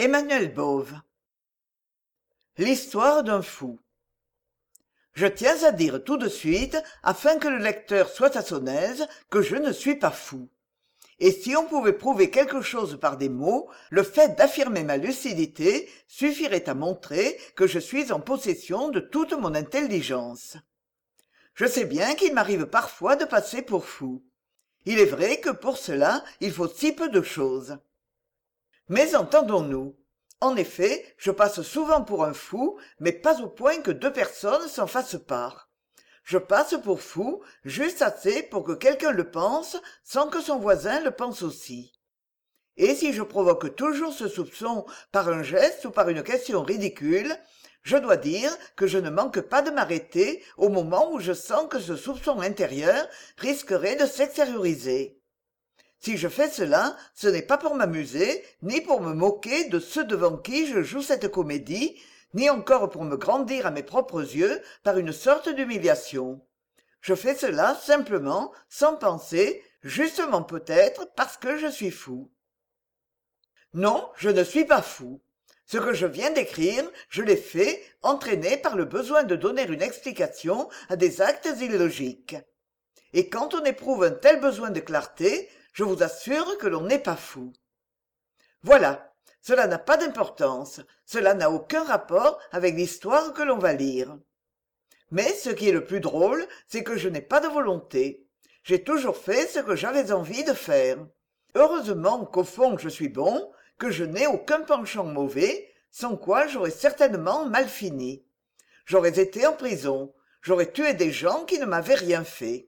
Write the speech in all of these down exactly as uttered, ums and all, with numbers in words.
Emmanuel Bove. L'histoire d'un fou. Je tiens à dire tout de suite, afin que le lecteur soit à son aise, que je ne suis pas fou. Et si on pouvait prouver quelque chose par des mots, le fait d'affirmer ma lucidité suffirait à montrer que je suis en possession de toute mon intelligence. Je sais bien qu'il m'arrive parfois de passer pour fou. Il est vrai que pour cela, il faut si peu de choses. Mais entendons-nous. En effet, je passe souvent pour un fou, mais pas au point que deux personnes s'en fassent part. Je passe pour fou, juste assez pour que quelqu'un le pense, sans que son voisin le pense aussi. Et si je provoque toujours ce soupçon par un geste ou par une question ridicule, je dois dire que je ne manque pas de m'arrêter au moment où je sens que ce soupçon intérieur risquerait de s'extérioriser. Si je fais cela, ce n'est pas pour m'amuser, ni pour me moquer de ceux devant qui je joue cette comédie, ni encore pour me grandir à mes propres yeux par une sorte d'humiliation. Je fais cela simplement, sans penser, justement peut-être parce que je suis fou. Non, je ne suis pas fou. Ce que je viens d'écrire, je l'ai fait, entraîné par le besoin de donner une explication à des actes illogiques. Et quand on éprouve un tel besoin de clarté, je vous assure que l'on n'est pas fou. Voilà, cela n'a pas d'importance, cela n'a aucun rapport avec l'histoire que l'on va lire. Mais ce qui est le plus drôle, c'est que je n'ai pas de volonté. J'ai toujours fait ce que j'avais envie de faire. Heureusement qu'au fond je suis bon, que je n'ai aucun penchant mauvais, sans quoi j'aurais certainement mal fini. J'aurais été en prison, j'aurais tué des gens qui ne m'avaient rien fait.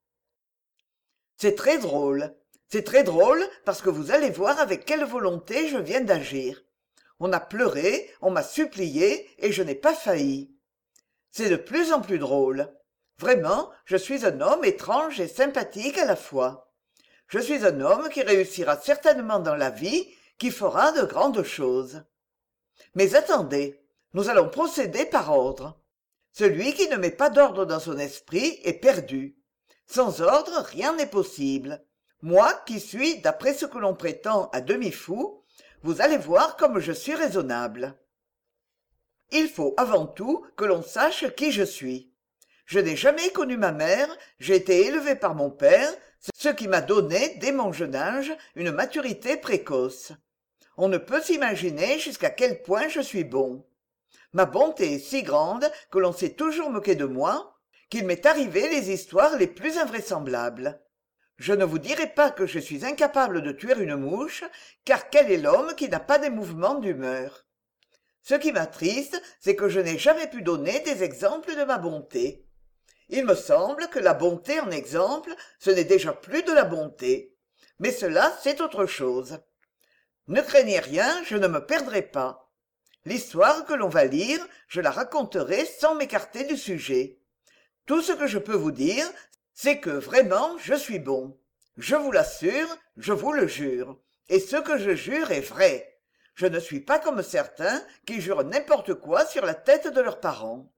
C'est très drôle. C'est très drôle parce que vous allez voir avec quelle volonté je viens d'agir. On a pleuré, on m'a supplié et je n'ai pas failli. C'est de plus en plus drôle. Vraiment, je suis un homme étrange et sympathique à la fois. Je suis un homme qui réussira certainement dans la vie, qui fera de grandes choses. Mais attendez, nous allons procéder par ordre. Celui qui ne met pas d'ordre dans son esprit est perdu. Sans ordre, rien n'est possible. Moi, qui suis, d'après ce que l'on prétend, à demi fou, vous allez voir comme je suis raisonnable. Il faut avant tout que l'on sache qui je suis. Je n'ai jamais connu ma mère, j'ai été élevé par mon père, ce qui m'a donné, dès mon jeune âge, une maturité précoce. On ne peut s'imaginer jusqu'à quel point je suis bon. Ma bonté est si grande que l'on s'est toujours moqué de moi, qu'il m'est arrivé les histoires les plus invraisemblables. Je ne vous dirai pas que je suis incapable de tuer une mouche, car quel est l'homme qui n'a pas des mouvements d'humeur? Ce qui m'attriste, c'est que je n'ai jamais pu donner des exemples de ma bonté. Il me semble que la bonté en exemple, ce n'est déjà plus de la bonté. Mais cela, c'est autre chose. Ne craignez rien, je ne me perdrai pas. L'histoire que l'on va lire, je la raconterai sans m'écarter du sujet. Tout ce que je peux vous dire, c'est que vraiment je suis bon. Je vous l'assure, je vous le jure. Et ce que je jure est vrai. Je ne suis pas comme certains qui jurent n'importe quoi sur la tête de leurs parents.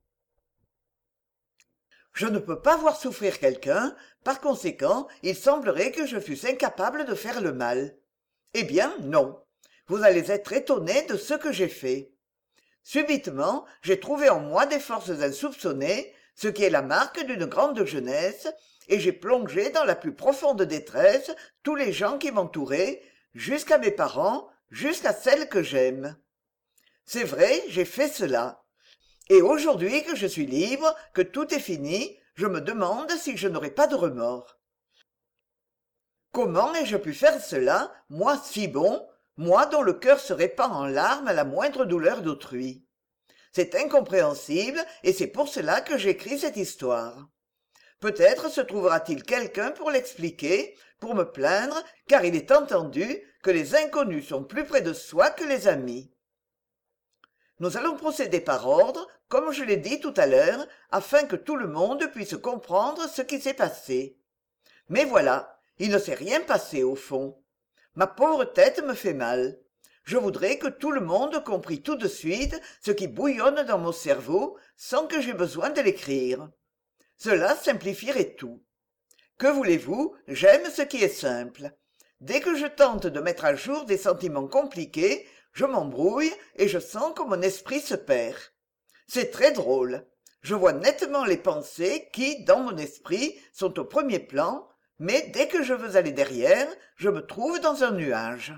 Je ne peux pas voir souffrir quelqu'un, par conséquent, il semblerait que je fusse incapable de faire le mal. Eh bien, non. Vous allez être étonné de ce que j'ai fait. Subitement, j'ai trouvé en moi des forces insoupçonnées, ce qui est la marque d'une grande jeunesse, et j'ai plongé dans la plus profonde détresse tous les gens qui m'entouraient, jusqu'à mes parents, jusqu'à celles que j'aime. C'est vrai, j'ai fait cela. Et aujourd'hui que je suis libre, que tout est fini, je me demande si je n'aurai pas de remords. Comment ai-je pu faire cela, moi si bon, moi dont le cœur se répand en larmes à la moindre douleur d'autrui? C'est incompréhensible, et c'est pour cela que j'écris cette histoire. Peut-être se trouvera-t-il quelqu'un pour l'expliquer, pour me plaindre, car il est entendu que les inconnus sont plus près de soi que les amis. Nous allons procéder par ordre, comme je l'ai dit tout à l'heure, afin que tout le monde puisse comprendre ce qui s'est passé. Mais voilà, il ne s'est rien passé au fond. Ma pauvre tête me fait mal. Je voudrais que tout le monde comprît tout de suite ce qui bouillonne dans mon cerveau sans que j'aie besoin de l'écrire. Cela simplifierait tout. Que voulez-vous, j'aime ce qui est simple. Dès que je tente de mettre à jour des sentiments compliqués, Je m'embrouille et je sens que mon esprit se perd. C'est très drôle. Je vois nettement les pensées qui, dans mon esprit, sont au premier plan, mais dès que je veux aller derrière, je me trouve dans un nuage.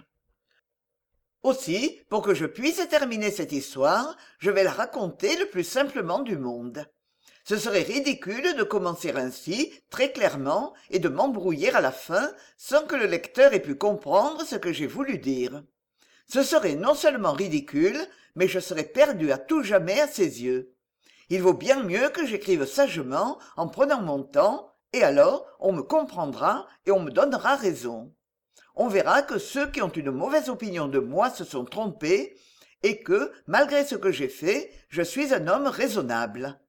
Aussi, pour que je puisse terminer cette histoire, je vais la raconter le plus simplement du monde. Ce serait ridicule de commencer ainsi, très clairement, et de m'embrouiller à la fin, sans que le lecteur ait pu comprendre ce que j'ai voulu dire. Ce serait non seulement ridicule, mais je serais perdu à tout jamais à ses yeux. Il vaut bien mieux que j'écrive sagement, en prenant mon temps, et alors on me comprendra et on me donnera raison. On verra que ceux qui ont une mauvaise opinion de moi se sont trompés, et que, malgré ce que j'ai fait, je suis un homme raisonnable.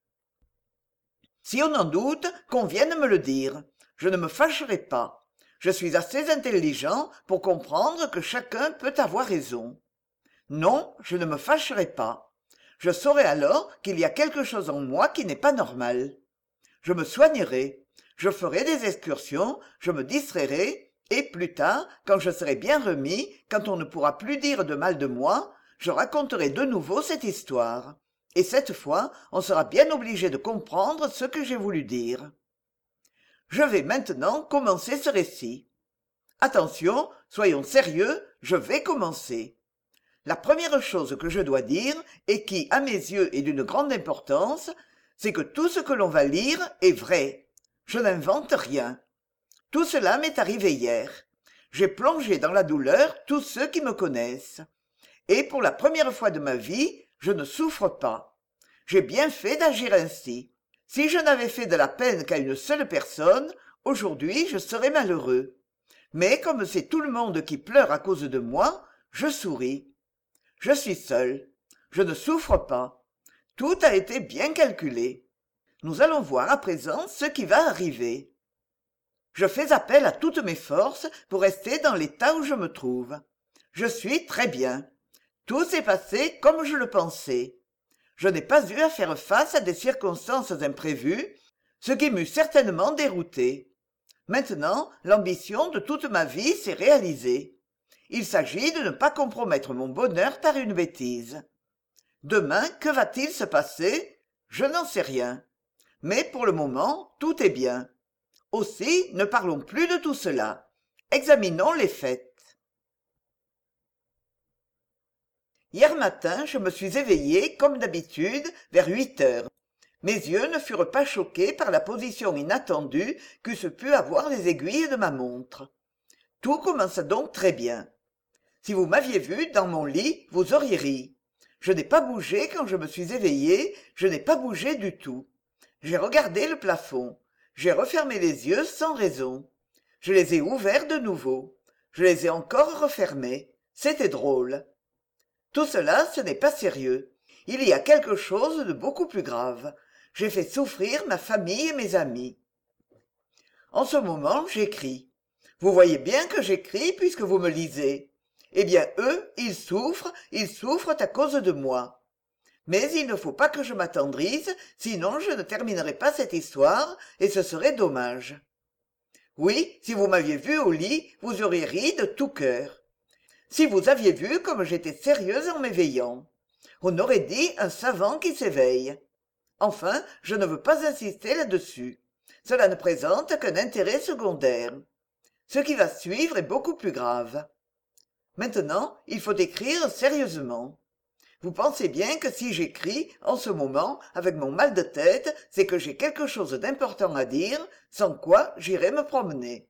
Si on en doute, qu'on vienne me le dire. Je ne me fâcherai pas. Je suis assez intelligent pour comprendre que chacun peut avoir raison. Non, je ne me fâcherai pas. Je saurai alors qu'il y a quelque chose en moi qui n'est pas normal. Je me soignerai. Je ferai des excursions, je me distrairai, et plus tard, quand je serai bien remis, quand on ne pourra plus dire de mal de moi, je raconterai de nouveau cette histoire. Et cette fois, on sera bien obligé de comprendre ce que j'ai voulu dire. Je vais maintenant commencer ce récit. Attention, soyons sérieux, je vais commencer. La première chose que je dois dire, et qui, à mes yeux, est d'une grande importance, c'est que tout ce que l'on va lire est vrai. Je n'invente rien. Tout cela m'est arrivé hier. J'ai plongé dans la douleur tous ceux qui me connaissent. Et pour la première fois de ma vie, je ne souffre pas. J'ai bien fait d'agir ainsi. Si je n'avais fait de la peine qu'à une seule personne, aujourd'hui je serais malheureux. Mais comme c'est tout le monde qui pleure à cause de moi, je souris. Je suis seul. Je ne souffre pas. Tout a été bien calculé. Nous allons voir à présent ce qui va arriver. Je fais appel à toutes mes forces pour rester dans l'état où je me trouve. Je suis très bien. Tout s'est passé comme je le pensais. Je n'ai pas eu à faire face à des circonstances imprévues, ce qui m'eût certainement dérouté. Maintenant, l'ambition de toute ma vie s'est réalisée. Il s'agit de ne pas compromettre mon bonheur par une bêtise. Demain, que va-t-il se passer? Je n'en sais rien. Mais pour le moment, tout est bien. Aussi, ne parlons plus de tout cela. Examinons les faits. Hier matin, je me suis éveillé, comme d'habitude, vers huit heures. Mes yeux ne furent pas choqués par la position inattendue qu'eussent pu avoir les aiguilles de ma montre. Tout commença donc très bien. Si vous m'aviez vu dans mon lit, vous auriez ri. Je n'ai pas bougé quand je me suis éveillé, je n'ai pas bougé du tout. J'ai regardé le plafond. J'ai refermé les yeux sans raison. Je les ai ouverts de nouveau. Je les ai encore refermés. C'était drôle. Tout cela, ce n'est pas sérieux. Il y a quelque chose de beaucoup plus grave. J'ai fait souffrir ma famille et mes amis. En ce moment, j'écris. Vous voyez bien que j'écris puisque vous me lisez. Eh bien, eux, ils souffrent, ils souffrent à cause de moi. Mais il ne faut pas que je m'attendrisse, sinon je ne terminerai pas cette histoire, et ce serait dommage. Oui, si vous m'aviez vu au lit, vous auriez ri de tout cœur. Si vous aviez vu comme j'étais sérieuse en m'éveillant. On aurait dit un savant qui s'éveille. Enfin, je ne veux pas insister là-dessus. Cela ne présente qu'un intérêt secondaire. Ce qui va suivre est beaucoup plus grave. Maintenant, il faut écrire sérieusement. Vous pensez bien que si j'écris, en ce moment, avec mon mal de tête, c'est que j'ai quelque chose d'important à dire, sans quoi j'irai me promener.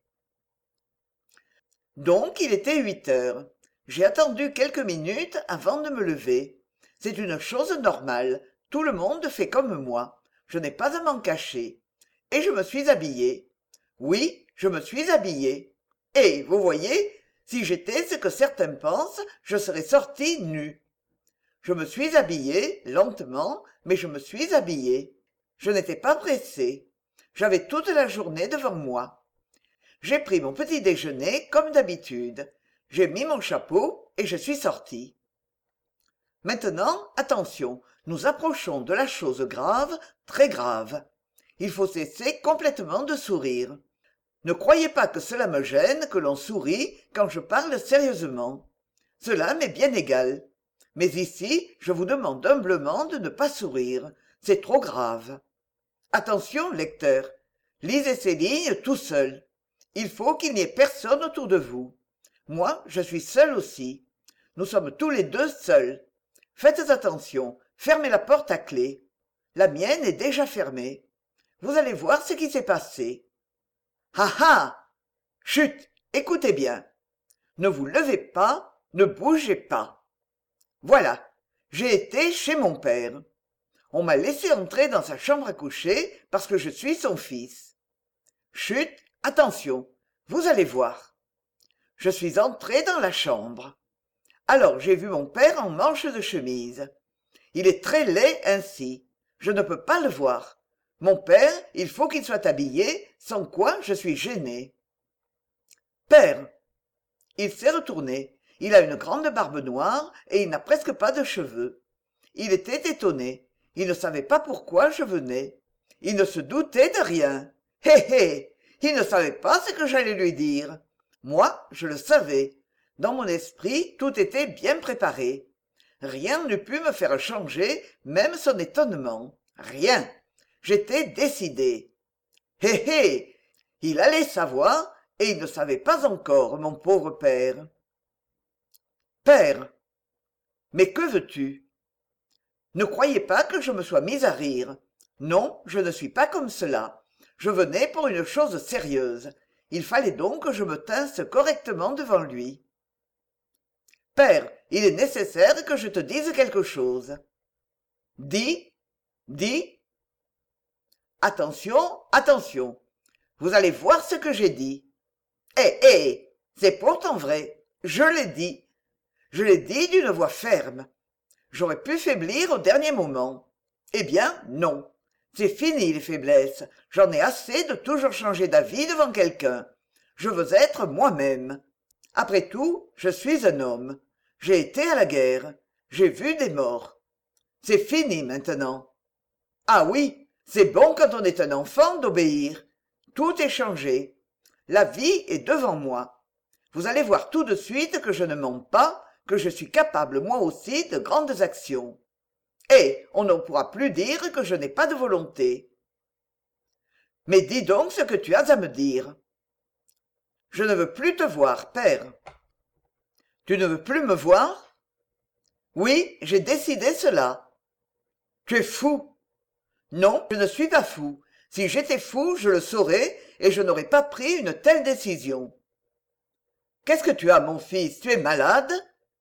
Donc, il était huit heures. J'ai attendu quelques minutes avant de me lever. C'est une chose normale. Tout le monde fait comme moi. Je n'ai pas à m'en cacher. Et je me suis habillé. Oui, je me suis habillé. Et, vous voyez, si j'étais ce que certains pensent, je serais sorti nu. Je me suis habillé, lentement, mais je me suis habillé. Je n'étais pas pressé. J'avais toute la journée devant moi. J'ai pris mon petit déjeuner comme d'habitude. J'ai mis mon chapeau et je suis sorti. Maintenant, attention, nous approchons de la chose grave, très grave. Il faut cesser complètement de sourire. Ne croyez pas que cela me gêne que l'on sourit quand je parle sérieusement. Cela m'est bien égal. Mais ici, je vous demande humblement de ne pas sourire. C'est trop grave. Attention, lecteur. Lisez ces lignes tout seul. Il faut qu'il n'y ait personne autour de vous. Moi, je suis seul aussi. Nous sommes tous les deux seuls. Faites attention, fermez la porte à clé. La mienne est déjà fermée. Vous allez voir ce qui s'est passé. Ah ah! Chut! Écoutez bien. Ne vous levez pas, ne bougez pas. Voilà, j'ai été chez mon père. On m'a laissé entrer dans sa chambre à coucher parce que je suis son fils. Chut! Attention, vous allez voir. Je suis entré dans la chambre. Alors j'ai vu mon père en manches de chemise. Il est très laid ainsi. Je ne peux pas le voir. Mon père, il faut qu'il soit habillé, sans quoi je suis gêné. Père! Il s'est retourné. Il a une grande barbe noire et il n'a presque pas de cheveux. Il était étonné. Il ne savait pas pourquoi je venais. Il ne se doutait de rien. Hé hé! Il ne savait pas ce que j'allais lui dire. Moi, je le savais. Dans mon esprit, tout était bien préparé. Rien n'eût pu me faire changer, même son étonnement. Rien. J'étais décidé. Hé hé! Il allait savoir, et il ne savait pas encore, mon pauvre père. Père! Mais que veux-tu? Ne croyez pas que je me sois mis à rire. Non, je ne suis pas comme cela. Je venais pour une chose sérieuse. Il fallait donc que je me tinsse correctement devant lui. Père, il est nécessaire que je te dise quelque chose. Dis, dis. Attention, attention. Vous allez voir ce que j'ai dit. Eh, eh, c'est pourtant vrai. Je l'ai dit. Je l'ai dit d'une voix ferme. J'aurais pu faiblir au dernier moment. Eh bien, non. C'est fini les faiblesses. J'en ai assez de toujours changer d'avis devant quelqu'un. Je veux être moi-même. Après tout, je suis un homme. J'ai été à la guerre. J'ai vu des morts. C'est fini maintenant. Ah oui, c'est bon quand on est un enfant d'obéir. Tout est changé. La vie est devant moi. Vous allez voir tout de suite que je ne mens pas, que je suis capable moi aussi de grandes actions. Et on ne pourra plus dire que je n'ai pas de volonté. Mais dis donc ce que tu as à me dire. Je ne veux plus te voir, père. Tu ne veux plus me voir? Oui, j'ai décidé cela. Tu es fou. Non, je ne suis pas fou. Si j'étais fou, je le saurais, et je n'aurais pas pris une telle décision. Qu'est-ce que tu as, mon fils? Tu es malade?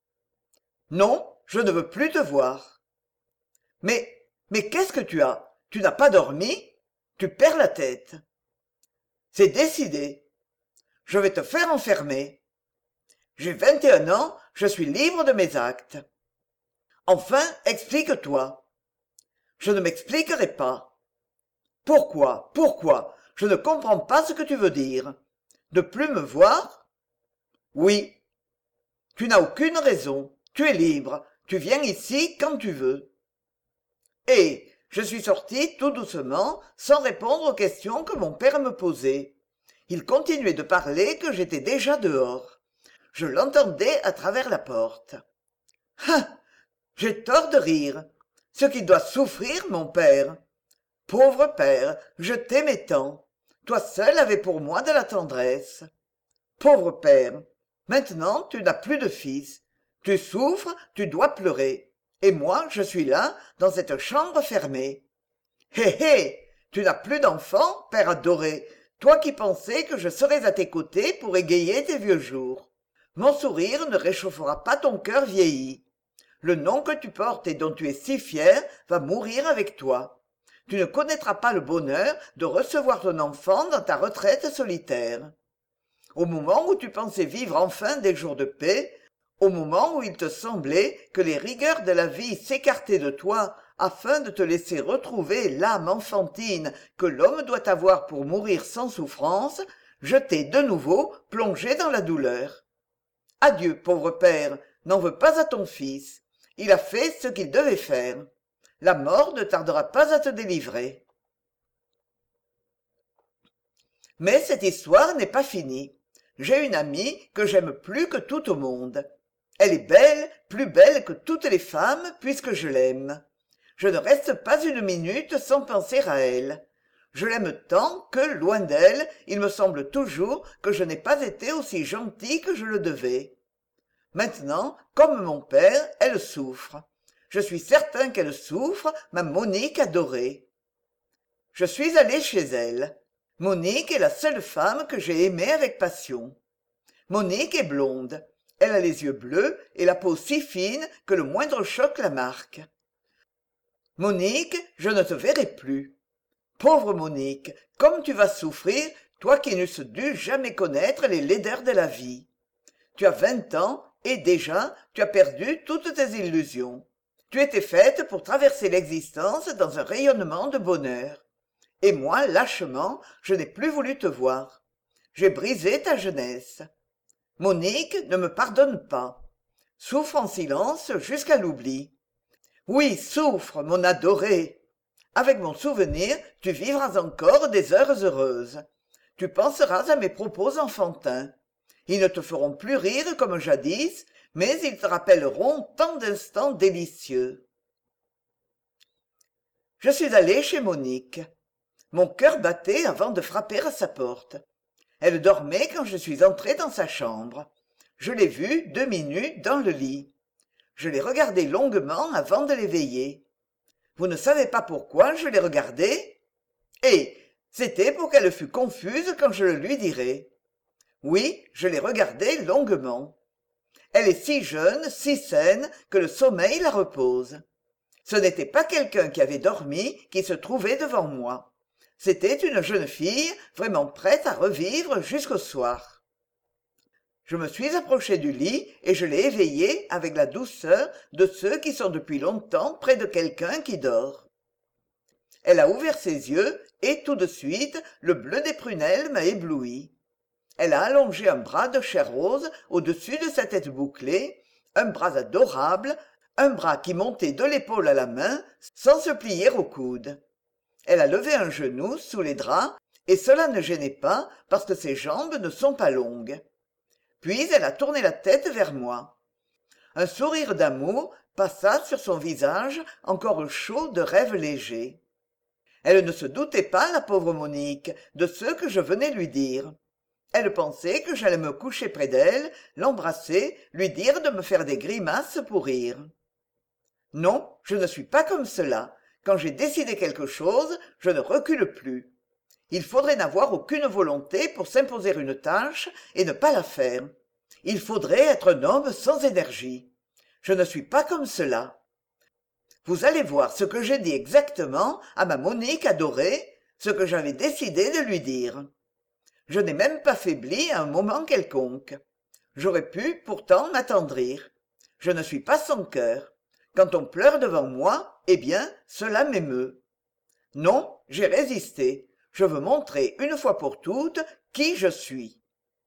Non, je ne veux plus te voir. Mais, mais qu'est-ce que tu as? Tu n'as pas dormi? Tu perds la tête. C'est décidé. Je vais te faire enfermer. J'ai vingt et un ans, je suis libre de mes actes. Enfin, explique-toi. Je ne m'expliquerai pas. Pourquoi? Pourquoi? Je ne comprends pas ce que tu veux dire. Ne plus me voir? Oui. Tu n'as aucune raison. Tu es libre. Tu viens ici quand tu veux. Et je suis sorti tout doucement, sans répondre aux questions que mon père me posait. Il continuait de parler que j'étais déjà dehors. Je l'entendais à travers la porte. Ah! J'ai tort de rire. Ce qu'il doit souffrir, mon père. Pauvre père, je t'aimais tant. Toi seul avais pour moi de la tendresse. Pauvre père, maintenant tu n'as plus de fils. Tu souffres, tu dois pleurer. Et moi, je suis là, dans cette chambre fermée. Hé hé, tu n'as plus d'enfant, père adoré, toi qui pensais que je serais à tes côtés pour égayer tes vieux jours. Mon sourire ne réchauffera pas ton cœur vieilli. Le nom que tu portes et dont tu es si fier va mourir avec toi. Tu ne connaîtras pas le bonheur de recevoir ton enfant dans ta retraite solitaire. Au moment où tu pensais vivre enfin des jours de paix, au moment où il te semblait que les rigueurs de la vie s'écartaient de toi afin de te laisser retrouver l'âme enfantine que l'homme doit avoir pour mourir sans souffrance, je t'ai de nouveau plongé dans la douleur. Adieu, pauvre père, n'en veux pas à ton fils. Il a fait ce qu'il devait faire. La mort ne tardera pas à te délivrer. Mais cette histoire n'est pas finie. J'ai une amie que j'aime plus que tout au monde. Elle est belle, plus belle que toutes les femmes, puisque je l'aime. Je ne reste pas une minute sans penser à elle. Je l'aime tant que, loin d'elle, il me semble toujours que je n'ai pas été aussi gentil que je le devais. Maintenant, comme mon père, elle souffre. Je suis certain qu'elle souffre, ma Monique adorée. Je suis allé chez elle. Monique est la seule femme que j'ai aimée avec passion. Monique est blonde. Elle a les yeux bleus et la peau si fine que le moindre choc la marque. Monique, je ne te verrai plus. Pauvre Monique, comme tu vas souffrir, toi qui n'eusses dû jamais connaître les laideurs de la vie. Tu as vingt ans et déjà tu as perdu toutes tes illusions. Tu étais faite pour traverser l'existence dans un rayonnement de bonheur. Et moi, lâchement, je n'ai plus voulu te voir. J'ai brisé ta jeunesse. Monique ne me pardonne pas. Souffre en silence jusqu'à l'oubli. Oui, souffre, mon adoré. Avec mon souvenir, tu vivras encore des heures heureuses. Tu penseras à mes propos enfantins. Ils ne te feront plus rire comme jadis, mais ils te rappelleront tant d'instants délicieux. Je suis allé chez Monique. Mon cœur battait avant de frapper à sa porte. Elle dormait quand je suis entré dans sa chambre. Je l'ai vue deux minutes dans le lit. Je l'ai regardée longuement avant de l'éveiller. Vous ne savez pas pourquoi je l'ai regardée? Eh, c'était pour qu'elle fût confuse quand je le lui dirai. Oui, je l'ai regardée longuement. Elle est si jeune, si saine, que le sommeil la repose. Ce n'était pas quelqu'un qui avait dormi qui se trouvait devant moi. C'était une jeune fille vraiment prête à revivre jusqu'au soir. Je me suis approché du lit et je l'ai éveillée avec la douceur de ceux qui sont depuis longtemps près de quelqu'un qui dort. Elle a ouvert ses yeux et tout de suite le bleu des prunelles m'a ébloui. Elle a allongé un bras de chair rose au-dessus de sa tête bouclée, un bras adorable, un bras qui montait de l'épaule à la main sans se plier au coude. Elle a levé un genou sous les draps et cela ne gênait pas parce que ses jambes ne sont pas longues. Puis elle a tourné la tête vers moi. Un sourire d'amour passa sur son visage encore chaud de rêves légers. Elle ne se doutait pas, la pauvre Monique, de ce que je venais lui dire. Elle pensait que j'allais me coucher près d'elle, l'embrasser, lui dire de me faire des grimaces pour rire. Non, je ne suis pas comme cela. Quand j'ai décidé quelque chose, je ne recule plus. Il faudrait n'avoir aucune volonté pour s'imposer une tâche et ne pas la faire. Il faudrait être un homme sans énergie. Je ne suis pas comme cela. Vous allez voir ce que j'ai dit exactement à ma Monique adorée, ce que j'avais décidé de lui dire. Je n'ai même pas faibli à un moment quelconque. J'aurais pu, pourtant, m'attendrir. Je ne suis pas sans cœur. Quand on pleure devant moi, eh bien, cela m'émeut. Non, j'ai résisté. Je veux montrer une fois pour toutes qui je suis.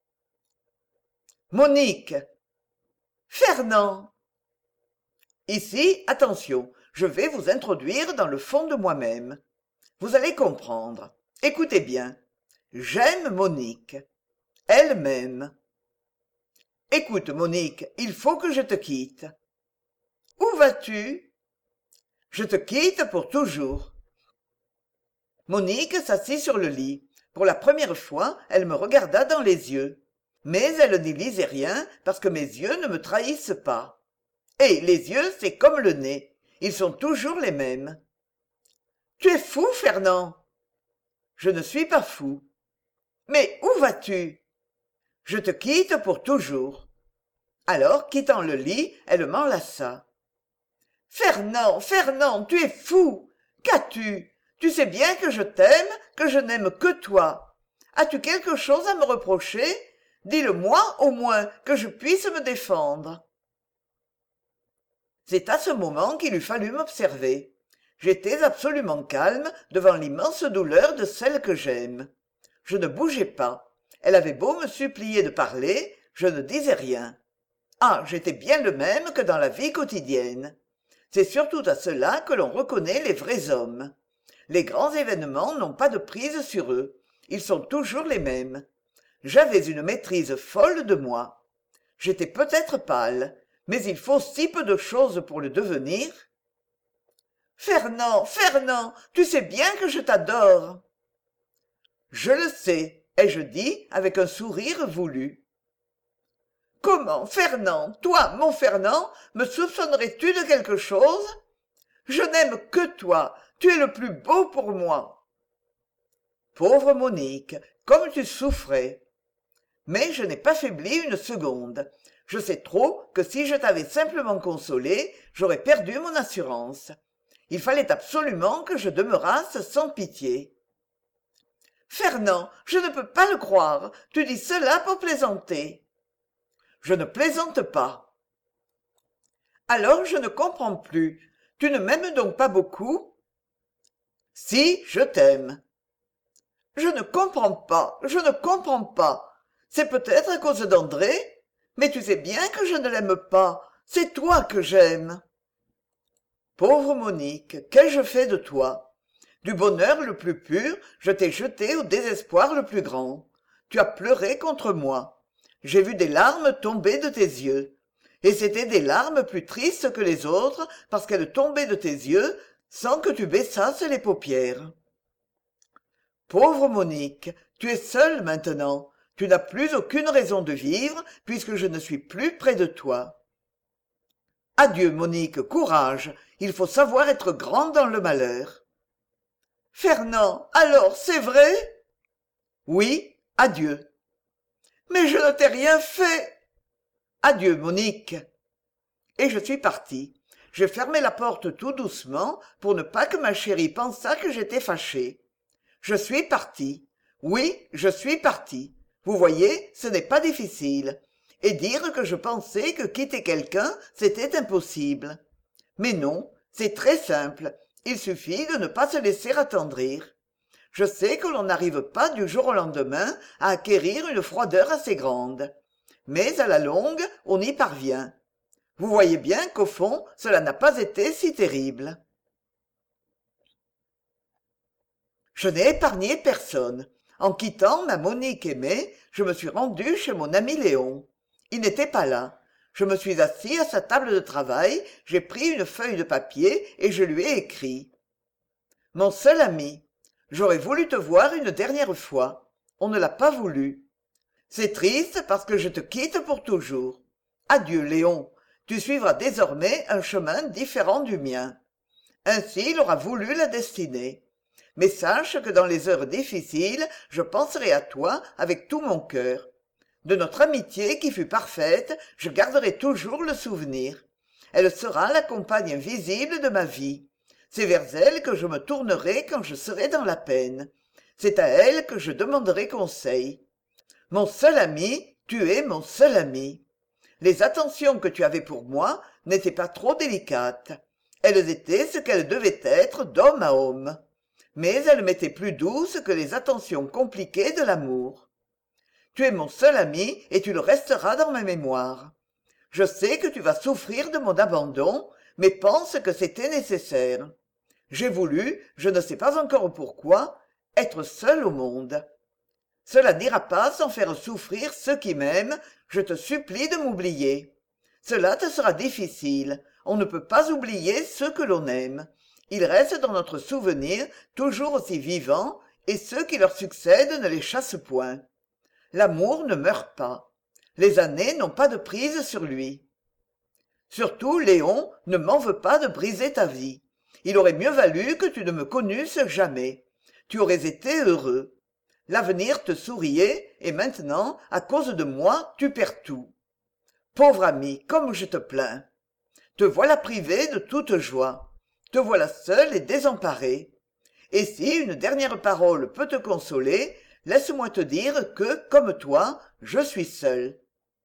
Monique. Fernand. Ici, attention, je vais vous introduire dans le fond de moi-même. Vous allez comprendre. Écoutez bien. J'aime Monique. Elle m'aime. Écoute, Monique, il faut que je te quitte. Où vas-tu? Je te quitte pour toujours. Monique s'assit sur le lit. Pour la première fois, elle me regarda dans les yeux. Mais elle n'y lisait rien parce que mes yeux ne me trahissent pas. Et les yeux, c'est comme le nez. Ils sont toujours les mêmes. Tu es fou, Fernand? Je ne suis pas fou. Mais où vas-tu? Je te quitte pour toujours. Alors, quittant le lit, elle m'enlaça. Fernand, Fernand, tu es fou! Qu'as-tu? Tu sais bien que je t'aime, que je n'aime que toi. As-tu quelque chose à me reprocher? Dis-le-moi au moins, que je puisse me défendre. C'est à ce moment qu'il eût fallu m'observer. J'étais absolument calme devant l'immense douleur de celle que j'aime. Je ne bougeais pas. Elle avait beau me supplier de parler, je ne disais rien. Ah, j'étais bien le même que dans la vie quotidienne. C'est surtout à cela que l'on reconnaît les vrais hommes. Les grands événements n'ont pas de prise sur eux. Ils sont toujours les mêmes. J'avais une maîtrise folle de moi. J'étais peut-être pâle, Mais il faut si peu de choses pour le devenir. Fernand, Fernand, tu sais bien que je t'adore. Je le sais, ai-je dit avec un sourire voulu. Comment, Fernand, toi, mon Fernand, me soupçonnerais-tu de quelque chose? Je n'aime que toi, tu es le plus beau pour moi. Pauvre Monique, comme tu souffrais. Mais je n'ai pas faibli une seconde. Je sais trop que si je t'avais simplement consolé, j'aurais perdu mon assurance. Il fallait absolument que je demeurasse sans pitié. Fernand, je ne peux pas le croire. Tu dis cela pour plaisanter. Je ne plaisante pas. Alors je ne comprends plus. Tu ne m'aimes donc pas beaucoup? Si, je t'aime. Je ne comprends pas, je ne comprends pas. C'est peut-être à cause d'André, mais tu sais bien que je ne l'aime pas. C'est toi que j'aime. Pauvre Monique, qu'ai-je fait de toi? Du bonheur le plus pur, je t'ai jeté au désespoir le plus grand. Tu as pleuré contre moi. J'ai vu des larmes tomber de tes yeux. Et c'étaient des larmes plus tristes que les autres parce qu'elles tombaient de tes yeux sans que tu baissasses les paupières. Pauvre Monique, tu es seule maintenant. Tu n'as plus aucune raison de vivre puisque je ne suis plus près de toi. Adieu, Monique, courage. Il faut savoir être grande dans le malheur. Fernand, alors c'est vrai? Oui, adieu. Mais je ne t'ai rien fait. Adieu, Monique. Et je suis partie. J'ai fermé la porte tout doucement pour ne pas que ma chérie pensât que j'étais fâchée. Je suis partie. Oui, je suis partie. Vous voyez, ce n'est pas difficile. Et dire que je pensais que quitter quelqu'un, c'était impossible. Mais non, c'est très simple. Il suffit de ne pas se laisser attendrir. Je sais que l'on n'arrive pas du jour au lendemain à acquérir une froideur assez grande. Mais à la longue, on y parvient. Vous voyez bien qu'au fond, cela n'a pas été si terrible. Je n'ai épargné personne. En quittant ma Monique aimée, je me suis rendu chez mon ami Léon. Il n'était pas là. Je me suis assis à sa table de travail, j'ai pris une feuille de papier et je lui ai écrit. Mon seul ami, j'aurais voulu te voir une dernière fois. On ne l'a pas voulu. C'est triste parce que je te quitte pour toujours. Adieu, Léon. Tu suivras désormais un chemin différent du mien. Ainsi l'aura voulu la destinée. Mais sache que dans les heures difficiles, je penserai à toi avec tout mon cœur. De notre amitié qui fut parfaite, je garderai toujours le souvenir. Elle sera la compagne visible de ma vie. C'est vers elle que je me tournerai quand je serai dans la peine. C'est à elle que je demanderai conseil. Mon seul ami, tu es mon seul ami. Les attentions que tu avais pour moi n'étaient pas trop délicates. Elles étaient ce qu'elles devaient être d'homme à homme. Mais elles m'étaient plus douces que les attentions compliquées de l'amour. Tu es mon seul ami et tu le resteras dans ma mémoire. Je sais que tu vas souffrir de mon abandon, mais pense que c'était nécessaire. J'ai voulu, je ne sais pas encore pourquoi, être seul au monde. Cela n'ira pas sans faire souffrir ceux qui m'aiment, je te supplie de m'oublier. Cela te sera difficile, on ne peut pas oublier ceux que l'on aime. Ils restent dans notre souvenir toujours aussi vivants, et ceux qui leur succèdent ne les chassent point. L'amour ne meurt pas. Les années n'ont pas de prise sur lui. Surtout, Léon, ne m'en veux pas de briser ta vie. Il aurait mieux valu que tu ne me connusses jamais. Tu aurais été heureux. L'avenir te souriait, et maintenant, à cause de moi, tu perds tout. Pauvre ami, comme je te plains. Te voilà privé de toute joie. Te voilà seul et désemparé. Et si une dernière parole peut te consoler, laisse-moi te dire que, comme toi, je suis seul.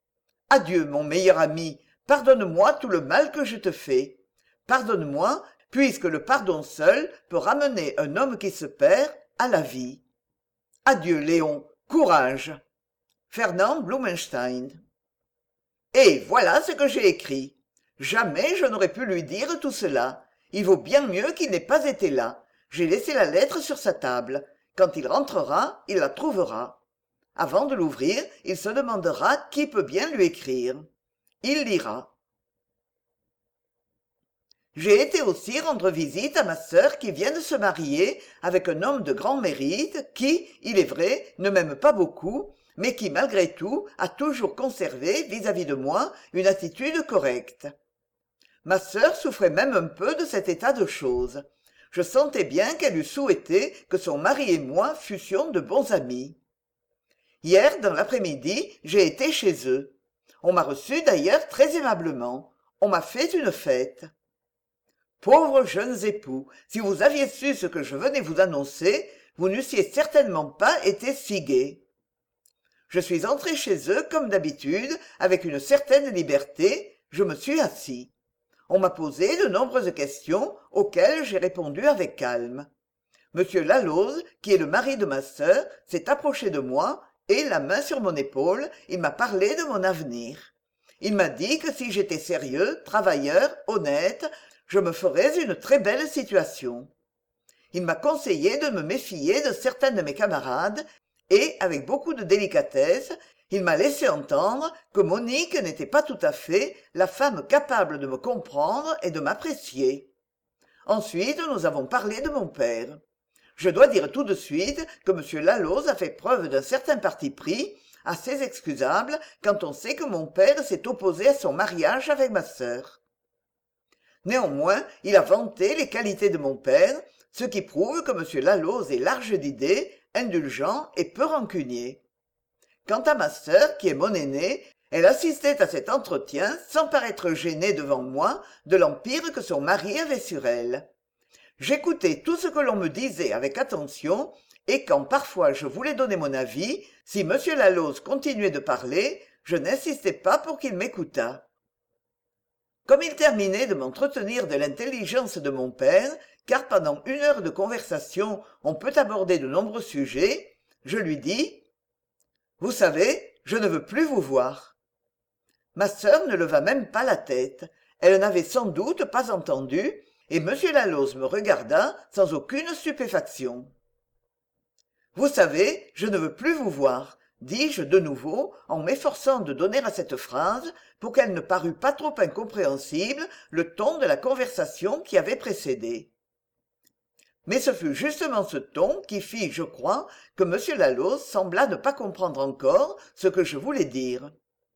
Adieu, mon meilleur ami, pardonne-moi tout le mal que je te fais. Pardonne-moi, puisque le pardon seul peut ramener un homme qui se perd à la vie. Adieu, Léon, courage. Fernand Blumenstein. Et voilà ce que j'ai écrit. Jamais je n'aurais pu lui dire tout cela. Il vaut bien mieux qu'il n'ait pas été là. J'ai laissé la lettre sur sa table. Quand il rentrera, il la trouvera. Avant de l'ouvrir, il se demandera qui peut bien lui écrire. Il lira. J'ai été aussi rendre visite à ma sœur qui vient de se marier avec un homme de grand mérite qui, il est vrai, ne m'aime pas beaucoup, mais qui, malgré tout, a toujours conservé, vis-à-vis de moi, une attitude correcte. Ma sœur souffrait même un peu de cet état de choses. Je sentais bien qu'elle eût souhaité que son mari et moi fussions de bons amis. Hier, dans l'après-midi, j'ai été chez eux. On m'a reçu d'ailleurs très aimablement. On m'a fait une fête. Pauvres jeunes époux, si vous aviez su ce que je venais vous annoncer, vous n'eussiez certainement pas été si gais. Je suis entré chez eux comme d'habitude, avec une certaine liberté, je me suis assis. On m'a posé de nombreuses questions, auxquelles j'ai répondu avec calme. Monsieur Laloze, qui est le mari de ma sœur, s'est approché de moi, et, la main sur mon épaule, il m'a parlé de mon avenir. Il m'a dit que si j'étais sérieux, travailleur, honnête, je me ferais une très belle situation. Il m'a conseillé de me méfier de certains de mes camarades, et, avec beaucoup de délicatesse, il m'a laissé entendre que Monique n'était pas tout à fait la femme capable de me comprendre et de m'apprécier. Ensuite, nous avons parlé de mon père. Je dois dire tout de suite que M. Laloze a fait preuve d'un certain parti pris, assez excusable quand on sait que mon père s'est opposé à son mariage avec ma sœur. Néanmoins, il a vanté les qualités de mon père, ce qui prouve que M. Laloze est large d'idées, indulgent et peu rancunier. Quant à ma sœur, qui est mon aînée, elle assistait à cet entretien sans paraître gênée devant moi de l'empire que son mari avait sur elle. J'écoutais tout ce que l'on me disait avec attention, et quand parfois je voulais donner mon avis, si M. Laloze continuait de parler, je n'insistais pas pour qu'il m'écoutât. Comme il terminait de m'entretenir de l'intelligence de mon père, car pendant une heure de conversation on peut aborder de nombreux sujets, je lui dis « Vous savez, je ne veux plus vous voir. » Ma sœur ne leva même pas la tête. Elle n'avait sans doute pas entendu, et M. Laloze me regarda sans aucune stupéfaction. « Vous savez, je ne veux plus vous voir, » dis-je de nouveau, en m'efforçant de donner à cette phrase, pour qu'elle ne parût pas trop incompréhensible, le ton de la conversation qui avait précédé. Mais ce fut justement ce ton qui fit, je crois, que M. Laloze sembla ne pas comprendre encore ce que je voulais dire.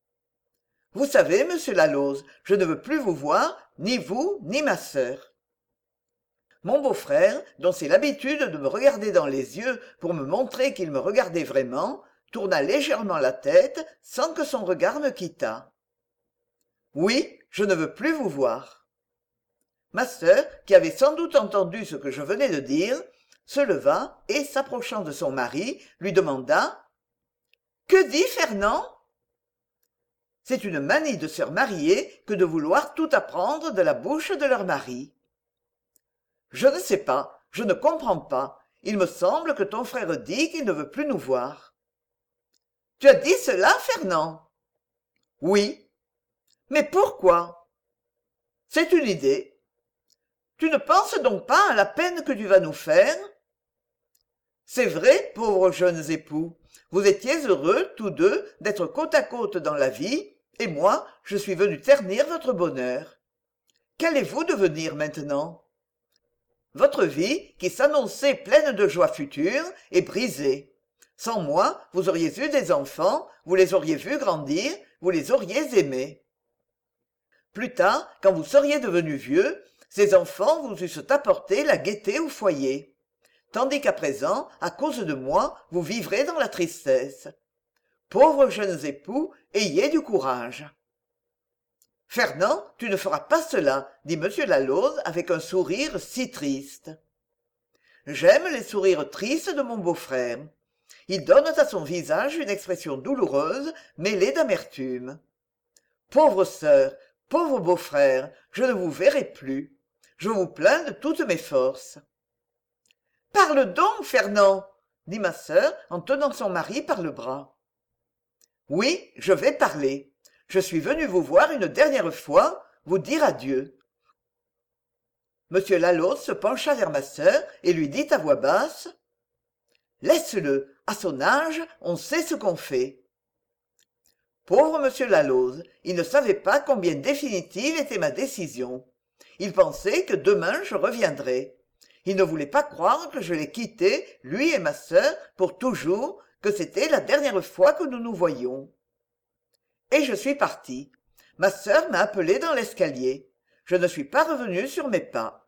« Vous savez, monsieur Laloze, je ne veux plus vous voir, ni vous, ni ma sœur. » Mon beau-frère, dont c'est l'habitude de me regarder dans les yeux pour me montrer qu'il me regardait vraiment, tourna légèrement la tête sans que son regard me quittât. « Oui, je ne veux plus vous voir. » Ma sœur, qui avait sans doute entendu ce que je venais de dire, se leva et, s'approchant de son mari, lui demanda « Que dit Fernand ?» C'est une manie de sœurs mariées que de vouloir tout apprendre de la bouche de leur mari. « Je ne sais pas, je ne comprends pas. Il me semble que ton frère dit qu'il ne veut plus nous voir. »« Tu as dit cela, Fernand ?»« Oui. »« Mais pourquoi ?»« C'est une idée. »« Tu ne penses donc pas à la peine que tu vas nous faire ?»« C'est vrai, pauvres jeunes époux. Vous étiez heureux, tous deux, d'être côte à côte dans la vie, et moi, je suis venu ternir votre bonheur. Qu'allez-vous devenir maintenant ? Votre vie, qui s'annonçait pleine de joies futures, est brisée. Sans moi, vous auriez eu des enfants, vous les auriez vus grandir, vous les auriez aimés. Plus tard, quand vous seriez devenu vieux, ces enfants vous eussent apporté la gaieté au foyer. Tandis qu'à présent, à cause de moi, vous vivrez dans la tristesse. Pauvres jeunes époux, ayez du courage. « Fernand, tu ne feras pas cela, » dit M. Laloze avec un sourire si triste. J'aime les sourires tristes de mon beau-frère. Ils donnent à son visage une expression douloureuse, mêlée d'amertume. Pauvre sœur, pauvre beau-frère, je ne vous verrai plus. Je vous plains de toutes mes forces. « Parle donc, Fernand !» dit ma sœur en tenant son mari par le bras. « Oui, je vais parler. Je suis venu vous voir une dernière fois, vous dire adieu. » Monsieur Laloze se pencha vers ma sœur et lui dit à voix basse « Laisse-le, à son âge, on sait ce qu'on fait. » Pauvre monsieur Laloze, il ne savait pas combien définitive était ma décision. Il pensait que demain je reviendrais. Il ne voulait pas croire que je l'ai quitté, lui et ma sœur, pour toujours, que c'était la dernière fois que nous nous voyions. Et je suis partie. Ma sœur m'a appelée dans l'escalier. Je ne suis pas revenue sur mes pas.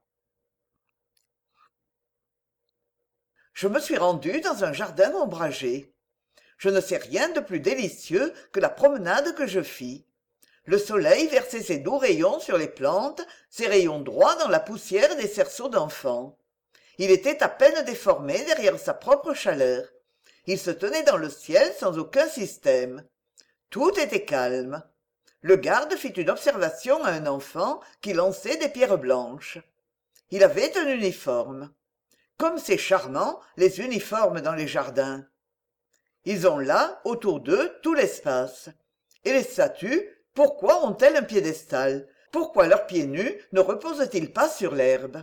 Je me suis rendue dans un jardin ombragé. Je ne sais rien de plus délicieux que la promenade que je fis. Le soleil versait ses doux rayons sur les plantes, ses rayons droits dans la poussière des cerceaux d'enfants. Il était à peine déformé derrière sa propre chaleur. Il se tenait dans le ciel sans aucun système. Tout était calme. Le garde fit une observation à un enfant qui lançait des pierres blanches. Il avait un uniforme. Comme c'est charmant, les uniformes dans les jardins. Ils ont là, autour d'eux, tout l'espace. Et les statues, pourquoi ont-elles un piédestal? Pourquoi leurs pieds nus ne reposent-ils pas sur l'herbe?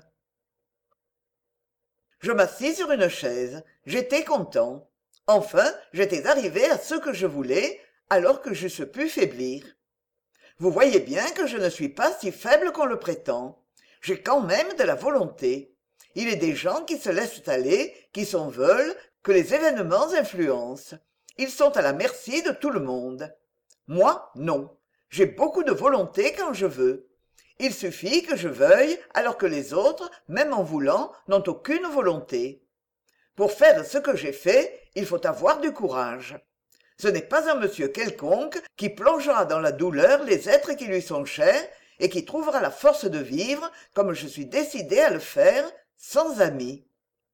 Je m'assis sur une chaise. J'étais content. Enfin, j'étais arrivé à ce que je voulais, alors que j'eusse pu faiblir. Vous voyez bien que je ne suis pas si faible qu'on le prétend. J'ai quand même de la volonté. Il est des gens qui se laissent aller, qui s'en veulent, que les événements influencent. Ils sont à la merci de tout le monde. Moi, non. J'ai beaucoup de volonté quand je veux. Il suffit que je veuille, alors que les autres, même en voulant, n'ont aucune volonté. Pour faire ce que j'ai fait, il faut avoir du courage. Ce n'est pas un monsieur quelconque qui plongera dans la douleur les êtres qui lui sont chers et qui trouvera la force de vivre, comme je suis décidé à le faire, sans amis.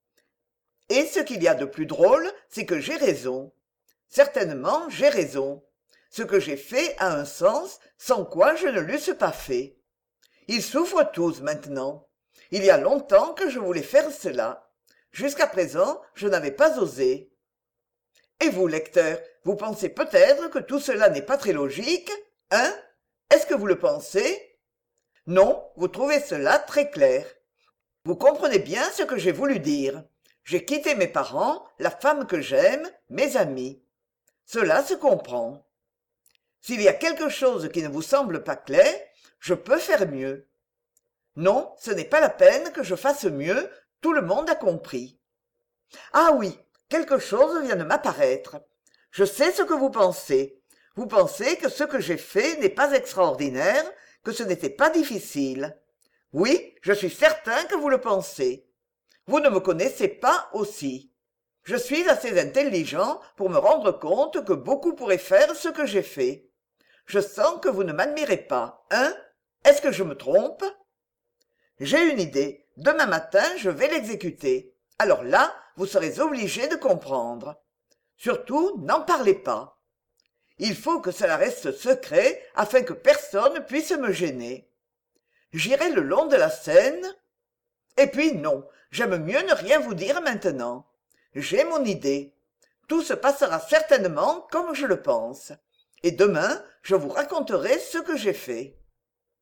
Et ce qu'il y a de plus drôle, c'est que j'ai raison. Certainement, j'ai raison. Ce que j'ai fait a un sens, sans quoi je ne l'eusse pas fait. Ils souffrent tous maintenant. Il y a longtemps que je voulais faire cela. Jusqu'à présent, je n'avais pas osé. Et vous, lecteur, vous pensez peut-être que tout cela n'est pas très logique, hein? Est-ce que vous le pensez? Non, vous trouvez cela très clair. Vous comprenez bien ce que j'ai voulu dire. J'ai quitté mes parents, la femme que j'aime, mes amis. Cela se comprend. S'il y a quelque chose qui ne vous semble pas clair, je peux faire mieux. Non, ce n'est pas la peine que je fasse mieux, tout le monde a compris. Ah oui, quelque chose vient de m'apparaître. Je sais ce que vous pensez. Vous pensez que ce que j'ai fait n'est pas extraordinaire, que ce n'était pas difficile. Oui, je suis certain que vous le pensez. Vous ne me connaissez pas aussi. Je suis assez intelligent pour me rendre compte que beaucoup pourraient faire ce que j'ai fait. Je sens que vous ne m'admirez pas, hein? Est-ce que je me trompe? J'ai une idée. Demain matin, je vais l'exécuter. Alors là, vous serez obligé de comprendre. Surtout, n'en parlez pas. Il faut que cela reste secret afin que personne puisse me gêner. J'irai le long de la Seine. Et puis non, j'aime mieux ne rien vous dire maintenant. J'ai mon idée. Tout se passera certainement comme je le pense. Et demain, je vous raconterai ce que j'ai fait.